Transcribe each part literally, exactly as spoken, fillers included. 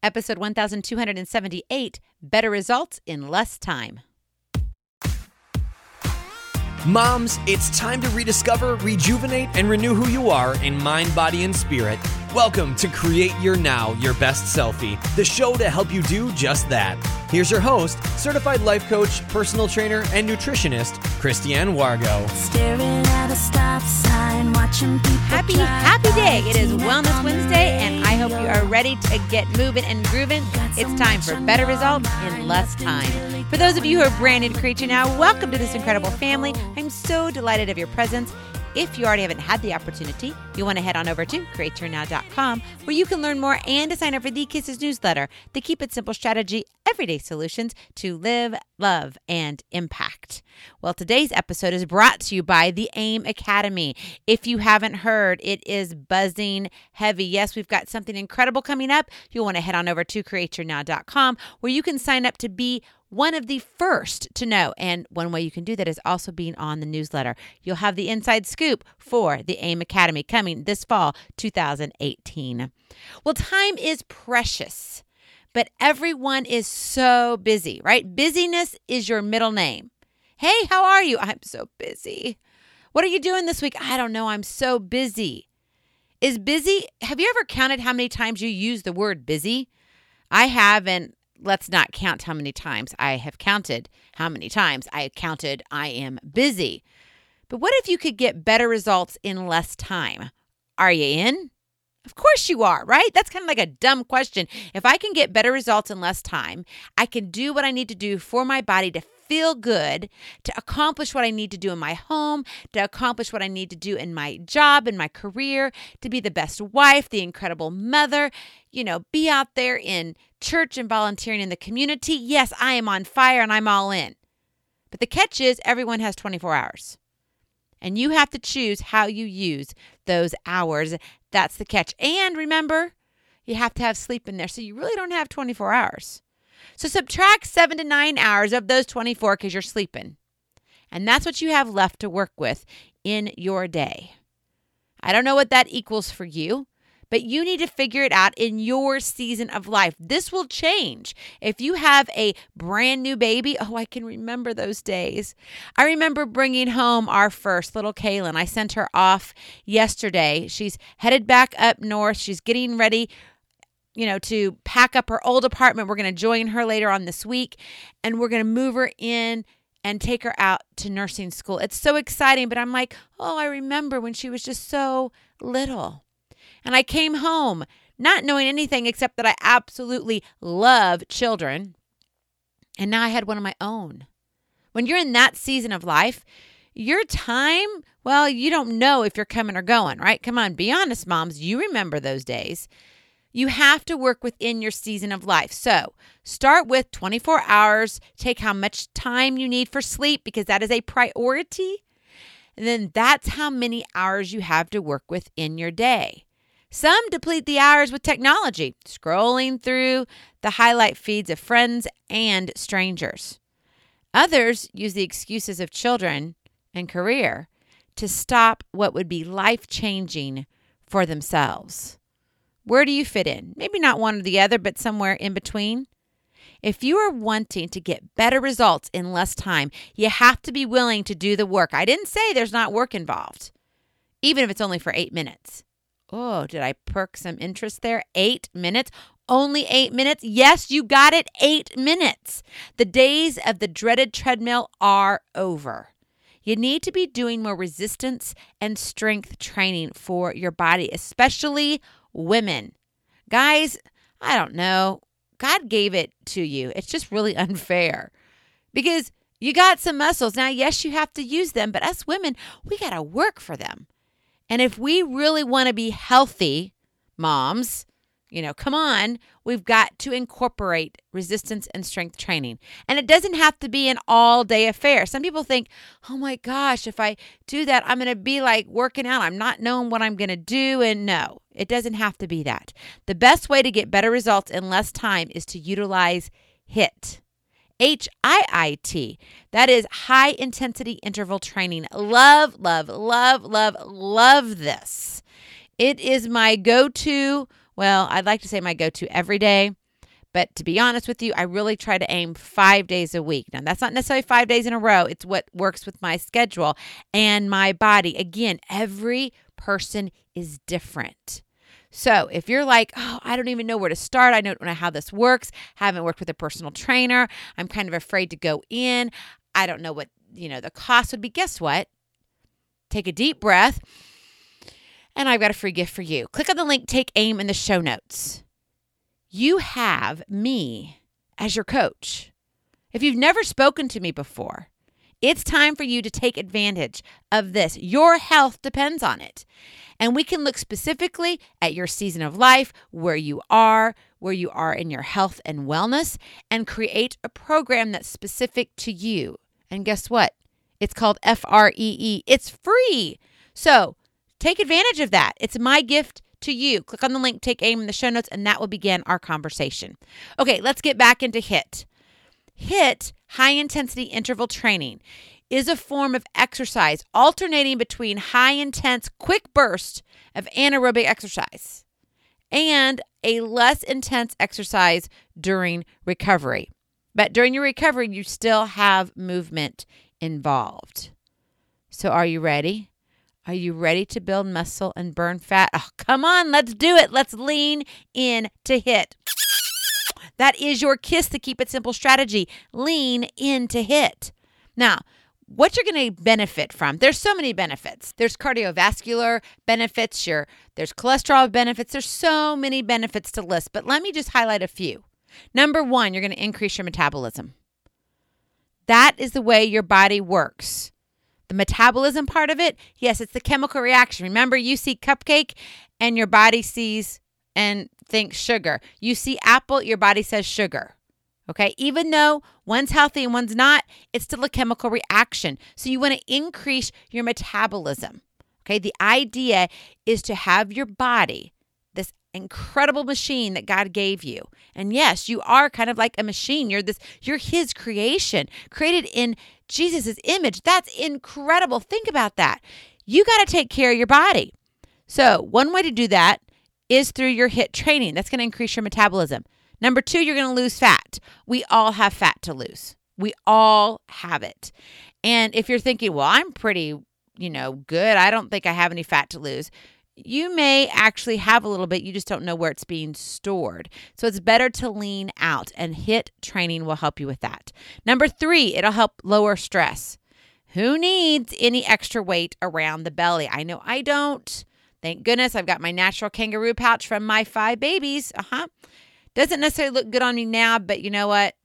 Episode one thousand two hundred seventy-eight, Better Results in Less Time. Moms, it's time to rediscover, rejuvenate, and renew who you are in mind, body, and spirit. Welcome to Create Your Now, Your Best Selfie, the show to help you do just that. Here's your host, certified life coach, personal trainer, and nutritionist, Christiane Wargo. Staring at a stop sign, watching people Happy, happy day. It is Wellness Wednesday, and I hope you are ready to get moving and grooving. It's time for better results in less time. For those of you who are brand new to Create Your Now, welcome to this incredible family. I'm so delighted of your presence. If you already haven't had the opportunity, you want to head on over to create your now dot com, where you can learn more and to sign up for the Kisses newsletter, the Keep It Simple Strategy, everyday solutions to live, love, and impact. Well, today's episode is brought to you by the AIM Academy. If you haven't heard, it is buzzing heavy. Yes, we've got something incredible coming up. You'll want to head on over to create your now dot com, where you can sign up to be one of the first to know. And one way you can do that is also being on the newsletter. You'll have the inside scoop for the AIM Academy coming this fall, two thousand eighteen. Well, time is precious, but everyone is so busy, right? Busyness is your middle name. Hey, how are you? I'm so busy. What are you doing this week? I don't know. I'm so busy. Is busy? Have you ever counted how many times you use the word busy? I have, and let's not count how many times I have counted, how many times I counted I am busy. But what if you could get better results in less time? Are you in? Of course you are, right? That's kind of like a dumb question. If I can get better results in less time, I can do what I need to do for my body to feel good, to accomplish what I need to do in my home, to accomplish what I need to do in my job, in my career, to be the best wife, the incredible mother, you know, be out there in church and volunteering in the community. Yes, I am on fire and I'm all in. But the catch is everyone has twenty-four hours. And you have to choose how you use those hours. That's the catch. And remember, you have to have sleep in there. So you really don't have twenty-four hours. So subtract seven to nine hours of those twenty-four because you're sleeping. And that's what you have left to work with in your day. I don't know what that equals for you, but you need to figure it out in your season of life. This will change. If you have a brand new baby, oh, I can remember those days. I remember bringing home our first, little Kaylin. I sent her off yesterday. She's headed back up north. She's getting ready, you know, to pack up her old apartment. We're going to join her later on this week, and we're going to move her in and take her out to nursing school. It's so exciting, but I'm like, oh, I remember when she was just so little. And I came home not knowing anything except that I absolutely love children. And now I had one of my own. When you're in that season of life, your time, well, you don't know if you're coming or going, right? Come on, be honest, moms. You remember those days. You have to work within your season of life. So start with twenty-four hours. Take how much time you need for sleep because that is a priority. And then that's how many hours you have to work with in your day. Some deplete the hours with technology, scrolling through the highlight feeds of friends and strangers. Others use the excuses of children and career to stop what would be life-changing for themselves. Where do you fit in? Maybe not one or the other, but somewhere in between. If you are wanting to get better results in less time, you have to be willing to do the work. I didn't say there's not work involved, even if it's only for eight minutes. Oh, did I perk some interest there? Eight minutes? Only eight minutes? Yes, you got it. Eight minutes. The days of the dreaded treadmill are over. You need to be doing more resistance and strength training for your body, especially women. Guys, I don't know. God gave it to you. It's just really unfair because you got some muscles. Now, yes, you have to use them, but us women, we got to work for them. And if we really want to be healthy moms, you know, come on, we've got to incorporate resistance and strength training. And it doesn't have to be an all-day affair. Some people think, oh my gosh, if I do that, I'm going to be like working out. I'm not knowing what I'm going to do. And no, it doesn't have to be that. The best way to get better results in less time is to utilize HIIT. H I I T. That is high intensity interval training. Love, love, love, love, love this. It is my go-to. Well, I'd like to say my go-to every day. But to be honest with you, I really try to aim five days a week. Now, that's not necessarily five days in a row. It's what works with my schedule and my body. Again, every person is different. So if you're like, oh, I don't even know where to start. I don't know how this works. Haven't worked with a personal trainer. I'm kind of afraid to go in. I don't know what, you know, the cost would be. Guess what? Take a deep breath. And I've got a free gift for you. Click on the link, Take Aim in the show notes. You have me as your coach. If you've never spoken to me before, it's time for you to take advantage of this. Your health depends on it. And we can look specifically at your season of life, where you are, where you are in your health and wellness, and create a program that's specific to you. And guess what? It's called F R E E. It's free. So take advantage of that. It's my gift to you. Click on the link, Take Aim in the show notes, and that will begin our conversation. Okay, let's get back into HIIT. HIIT, high intensity interval training, is a form of exercise alternating between high intense quick bursts of anaerobic exercise and a less intense exercise during recovery. But during your recovery, you still have movement involved. So are you ready? Are you ready to build muscle and burn fat? Oh, come on, let's do it. Let's lean in to HIIT. That is your KISS to Keep It Simple strategy. Lean in to HIIT. Now, what you're going to benefit from, there's so many benefits. There's cardiovascular benefits, your, there's cholesterol benefits. There's so many benefits to list, but let me just highlight a few. Number one, you're going to increase your metabolism. That is the way your body works. The metabolism part of it, yes, it's the chemical reaction. Remember, you see cupcake and your body sees and thinks sugar. You see apple, your body says sugar. Okay, even though one's healthy and one's not, it's still a chemical reaction. So you want to increase your metabolism. Okay, the idea is to have your body, this incredible machine that God gave you. And yes, you are kind of like a machine. You're this, you're His creation, created in Jesus' image. That's incredible. Think about that. You got to take care of your body. So one way to do that is through your HIIT training. That's going to increase your metabolism. Number two, you're going to lose fat. We all have fat to lose. We all have it. And if you're thinking, well, I'm pretty, you know, good. I don't think I have any fat to lose. You may actually have a little bit. You just don't know where it's being stored. So it's better to lean out, and HIIT training will help you with that. Number three, it'll help lower stress. Who needs any extra weight around the belly? I know I don't. Thank goodness I've got my natural kangaroo pouch from my five babies. Uh-huh. Doesn't necessarily look good on me now, but you know what?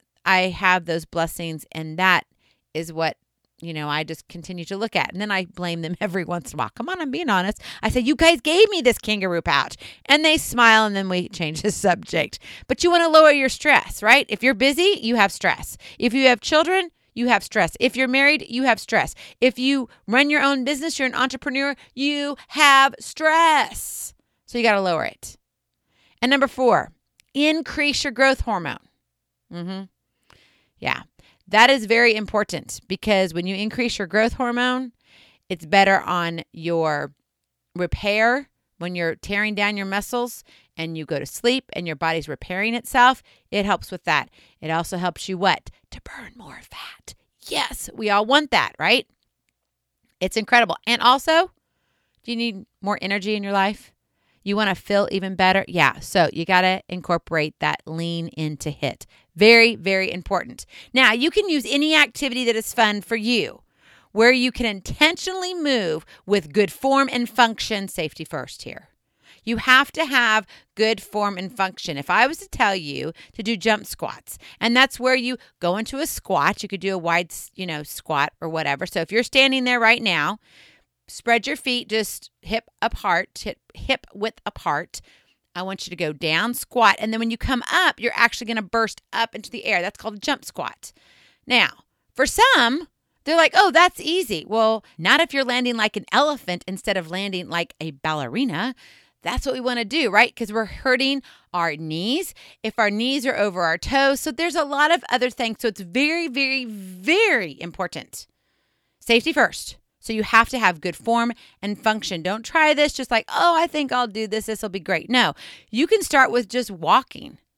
I have those blessings, and that is what, you know, I just continue to look at. And then I blame them every once in a while. Come on, I'm being honest. I say, you guys gave me this kangaroo pouch. And they smile, and then we change the subject. But you want to lower your stress, right? If you're busy, you have stress. If you have children, you have stress. If you're married, you have stress. If you run your own business, you're an entrepreneur, you have stress. So you got to lower it. And number four, increase your growth hormone. Mm-hmm. Yeah. That is very important, because when you increase your growth hormone, it's better on your repair. When you're tearing down your muscles and you go to sleep and your body's repairing itself, it helps with that. It also helps you what? To burn more fat. Yes, we all want that, right? It's incredible. And also, do you need more energy in your life? You want to feel even better? Yeah. So you got to incorporate that lean into HIIT. Very, very important. Now, you can use any activity that is fun for you, where you can intentionally move with good form and function. Safety first here. You have to have good form and function. If I was to tell you to do jump squats, and that's where you go into a squat, you could do a wide, you know, squat or whatever. So if you're standing there right now, spread your feet just hip apart, hip, hip width apart. I want you to go down, squat, and then when you come up, you're actually going to burst up into the air. That's called a jump squat. Now, for some, they're like, oh, that's easy. Well, not if you're landing like an elephant instead of landing like a ballerina. That's what we want to do, right? Because we're hurting our knees if our knees are over our toes. So there's a lot of other things. So it's very, very, very important. Safety first. So you have to have good form and function. Don't try this just like, oh, I think I'll do this. This will be great. No, you can start with just walking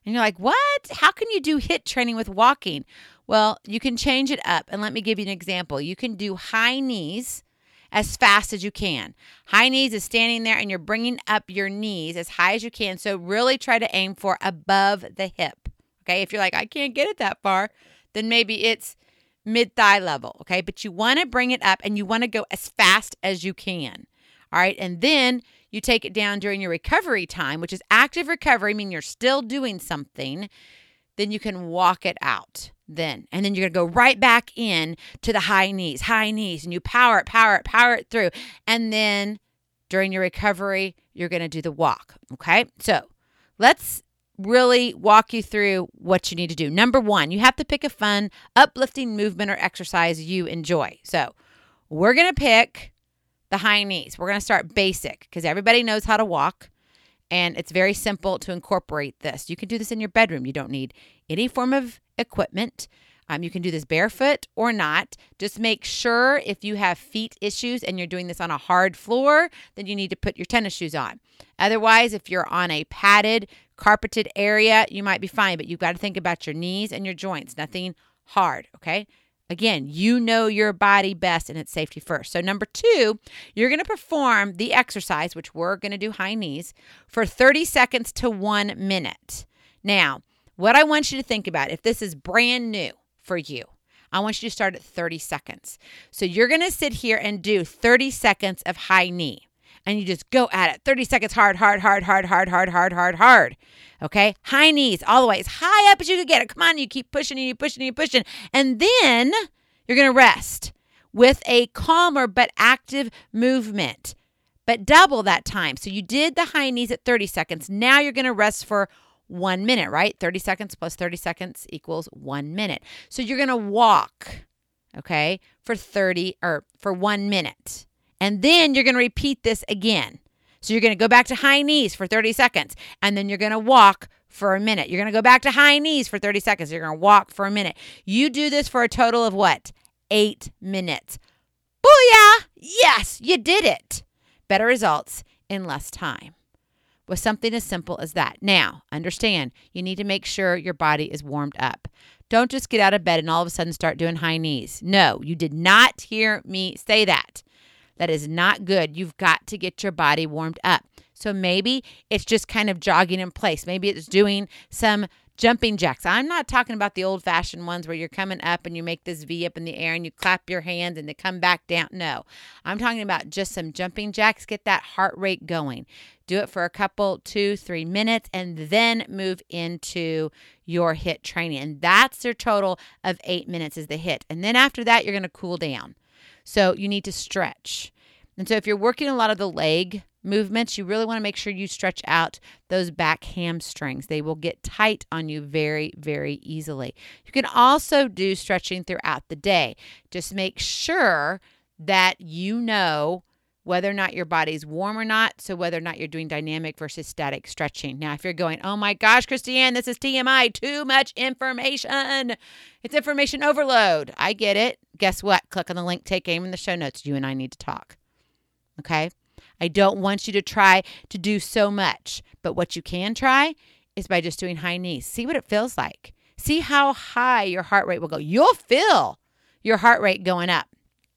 And you're like, what? How can you do HIIT training with walking? Well, you can change it up. And let me give you an example. You can do high knees as fast as you can. High knees is standing there and you're bringing up your knees as high as you can. So really try to aim for above the hip. Okay. If you're like, I can't get it that far, then maybe it's mid-thigh level. Okay. But you want to bring it up and you want to go as fast as you can. All right. And then you take it down during your recovery time, which is active recovery, meaning you're still doing something. Then you can walk it out then. And then you're going to go right back in to the high knees, high knees, and you power it, power it, power it through. And then during your recovery, you're going to do the walk. Okay. So let's really walk you through what you need to do. Number one, you have to pick a fun, uplifting movement or exercise you enjoy. So we're going to pick the high knees. We're going to start basic because everybody knows how to walk. And it's very simple to incorporate this. You can do this in your bedroom. You don't need any form of equipment. Um, you can do this barefoot or not. Just make sure if you have feet issues and you're doing this on a hard floor, then you need to put your tennis shoes on. Otherwise, if you're on a padded, carpeted area, you might be fine. But you've got to think about your knees and your joints. Nothing hard, okay? Again, you know your body best and it's safety first. So number two, you're going to perform the exercise, which we're going to do high knees, for thirty seconds to one minute. Now, what I want you to think about, if this is brand new for you, I want you to start at thirty seconds. So you're going to sit here and do thirty seconds of high knee. And you just go at it. thirty seconds hard, hard, hard, hard, hard, hard, hard, hard, hard. Okay? High knees all the way. As high up as you can get it. Come on, you keep pushing and you pushing and you pushing. And then you're going to rest with a calmer but active movement. But double that time. So you did the high knees at thirty seconds. Now you're going to rest for one minute, right? thirty seconds plus thirty seconds equals one minute. So you're going to walk, okay, for thirty or for one minute. And then you're going to repeat this again. So you're going to go back to high knees for thirty seconds. And then you're going to walk for a minute. You're going to go back to high knees for thirty seconds. You're going to walk for a minute. You do this for a total of what? Eight minutes. Booyah! Yes, you did it. Better results in less time with something as simple as that. Now, understand, you need to make sure your body is warmed up. Don't just get out of bed and all of a sudden start doing high knees. No, you did not hear me say that. That is not good. You've got to get your body warmed up. So maybe it's just kind of jogging in place. Maybe it's doing some jumping jacks. I'm not talking about the old-fashioned ones where you're coming up and you make this V up in the air and you clap your hands and they come back down. No, I'm talking about just some jumping jacks. Get that heart rate going. Do it for a couple, two, three minutes, and then move into your HIIT training. And that's your total of eight minutes is the HIIT. And then after that, you're going to cool down. So you need to stretch. And so if you're working a lot of the leg movements, you really want to make sure you stretch out those back hamstrings. They will get tight on you very, very easily. You can also do stretching throughout the day. Just make sure that you know whether or not your body's warm or not, so whether or not you're doing dynamic versus static stretching. Now, if you're going, oh my gosh, Christiane, this is T M I, too much information. It's information overload. I get it. Guess what? Click on the link, take aim in the show notes. You and I need to talk. Okay? I don't want you to try to do so much, but what you can try is by just doing high knees. See what it feels like. See how high your heart rate will go. You'll feel your heart rate going up.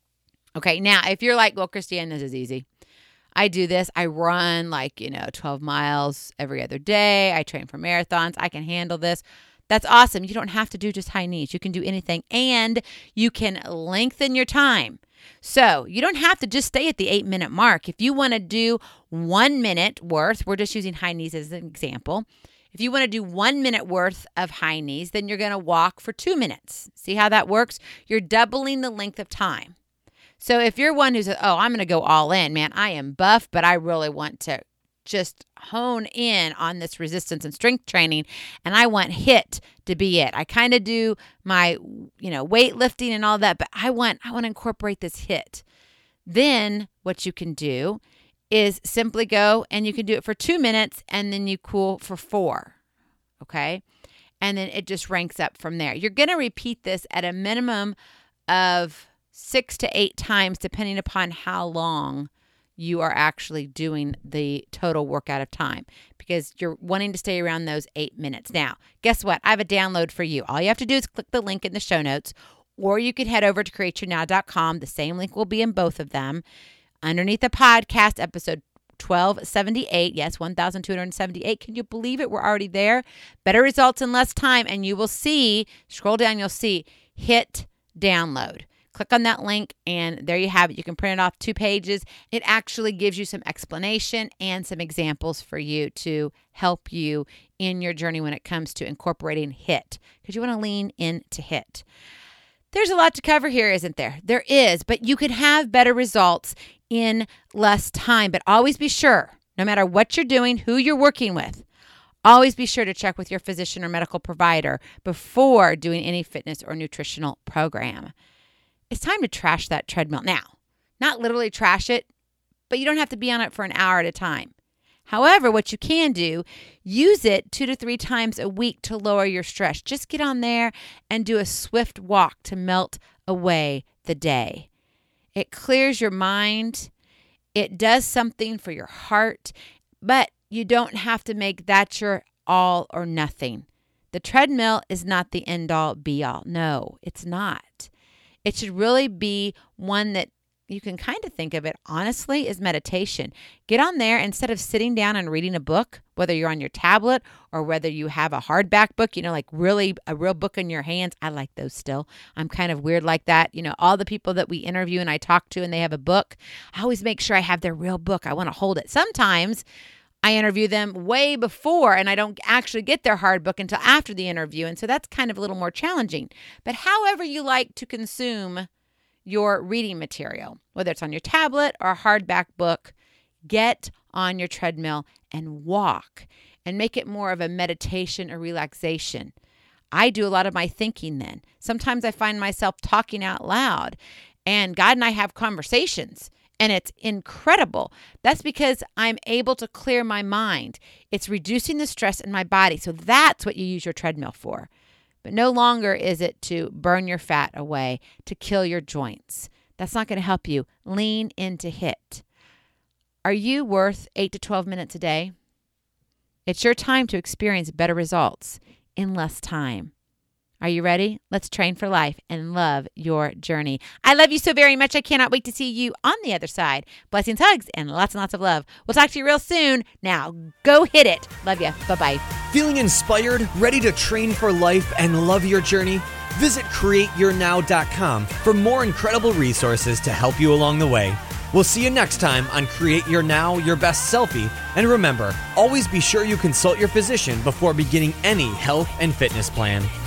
Okay, now, if you're like, well, Christiane, this is easy. I do this. I run like, you know, twelve miles every other day. I train for marathons. I can handle this. That's awesome. You don't have to do just high knees. You can do anything, and you can lengthen your time. So you don't have to just stay at the eight-minute mark. If you want to do one minute worth, we're just using high knees as an example. If you want to do one minute worth of high knees, then you're going to walk for two minutes. See how that works? You're doubling the length of time. So if you're one who says, oh, I'm going to go all in, man, I am buff, but I really want to just hone in on this resistance and strength training, and I want HIIT to be it. I kind of do my, you know, weightlifting and all that, but I want I want to incorporate this HIIT. Then what you can do is simply go and you can do it for two minutes and then you cool for four, okay? And then it just ranks up from there. You're going to repeat this at a minimum of six to eight times, depending upon how long you are actually doing the total workout of time. because you're wanting to stay around those eight minutes. Now, guess what? I have a download for you. All you have to do is click the link in the show notes, or you can head over to create your now dot com. The same link will be in both of them. Underneath the podcast, episode twelve seventy-eight. Yes, one thousand two hundred seventy-eight. Can you believe it? We're already there. Better results in less time. And you will see, scroll down, you'll see, hit download. Click on that link, and there you have it. You can print it off two pages. It actually gives you some explanation and some examples for you to help you in your journey when it comes to incorporating HIT, because you want to lean into HIT. There's a lot to cover here, isn't there? There is, but you could have better results in less time. But always be sure, no matter what you're doing, who you're working with, always be sure to check with your physician or medical provider before doing any fitness or nutritional program. It's time to trash that treadmill. Now, not literally trash it, but you don't have to be on it for an hour at a time. However, what you can do, use it two to three times a week to lower your stress. Just get on there and do a swift walk to melt away the day. It clears your mind. It does something for your heart, but you don't have to make that your all or nothing. The treadmill is not the end all be all. No, it's not. It should really be one that you can kind of think of it, honestly, as meditation. Get on there instead of sitting down and reading a book, whether you're on your tablet or whether you have a hardback book, you know, like really a real book in your hands. I like those still. I'm kind of weird like that. You know, all the people that we interview and I talk to and they have a book, I always make sure I have their real book. I want to hold it. Sometimes I interview them way before and I don't actually get their hard book until after the interview. And so that's kind of a little more challenging. But however you like to consume your reading material, whether it's on your tablet or a hardback book, get on your treadmill and walk and make it more of a meditation or relaxation. I do a lot of my thinking then. Sometimes I find myself talking out loud, and God and I have conversations. And it's incredible. That's because I'm able to clear my mind. It's reducing the stress in my body. So that's what you use your treadmill for. But no longer is it to burn your fat away, to kill your joints. That's not going to help you. Lean into HIT. Are you worth eight to twelve minutes a day? It's your time to experience better results in less time. Are you ready? Let's train for life and love your journey. I love you so very much. I cannot wait to see you on the other side. Blessings, hugs, and lots and lots of love. We'll talk to you real soon. Now, go hit it. Love you. Bye-bye. Feeling inspired, ready to train for life and love your journey? Visit create your now dot com for more incredible resources to help you along the way. We'll see you next time on Create Your Now, Your Best Selfie. And remember, always be sure you consult your physician before beginning any health and fitness plan.